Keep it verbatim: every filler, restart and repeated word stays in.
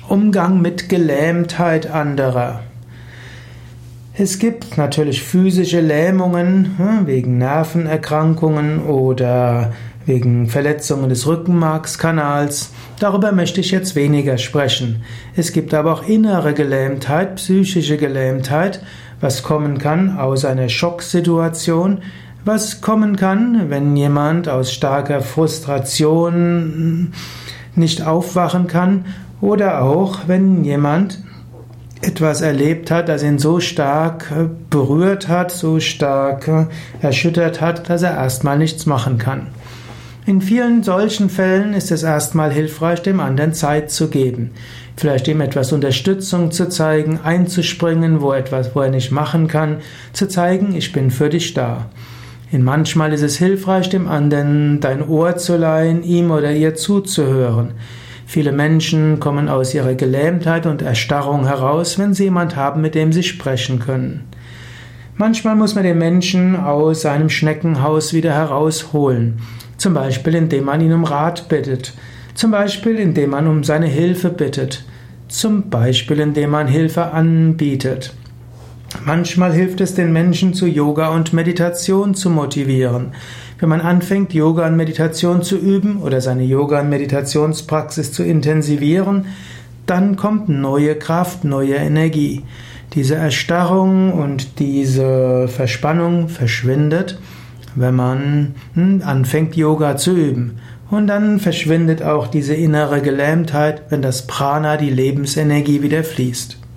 Umgang mit Gelähmtheit anderer. Es gibt natürlich physische Lähmungen wegen Nervenerkrankungen oder wegen Verletzungen des Rückenmarkskanals. Darüber möchte ich jetzt weniger sprechen. Es gibt aber auch innere Gelähmtheit, psychische Gelähmtheit, was kommen kann aus einer Schocksituation, was kommen kann, wenn jemand aus starker Frustration nicht aufwachen kann oder auch wenn jemand etwas erlebt hat, das ihn so stark berührt hat, so stark erschüttert hat, dass er erstmal nichts machen kann. In vielen solchen Fällen ist es erstmal hilfreich, dem anderen Zeit zu geben. Vielleicht ihm etwas Unterstützung zu zeigen, einzuspringen, wo etwas, wo er nicht machen kann, zu zeigen, ich bin für dich da. In manchmal ist es hilfreich, dem anderen dein Ohr zu leihen, ihm oder ihr zuzuhören. Viele Menschen kommen aus ihrer Gelähmtheit und Erstarrung heraus, wenn sie jemand haben, mit dem sie sprechen können. Manchmal muss man den Menschen aus seinem Schneckenhaus wieder herausholen. Zum Beispiel, indem man ihn um Rat bittet. Zum Beispiel, indem man um seine Hilfe bittet. Zum Beispiel, indem man Hilfe anbietet. Manchmal hilft es den Menschen, zu Yoga und Meditation zu motivieren. Wenn man anfängt, Yoga und Meditation zu üben oder seine Yoga- und Meditationspraxis zu intensivieren, dann kommt neue Kraft, neue Energie. Diese Erstarrung und diese Verspannung verschwindet, wenn man anfängt, Yoga zu üben. Und dann verschwindet auch diese innere Gelähmtheit, wenn das Prana, die Lebensenergie, wieder fließt.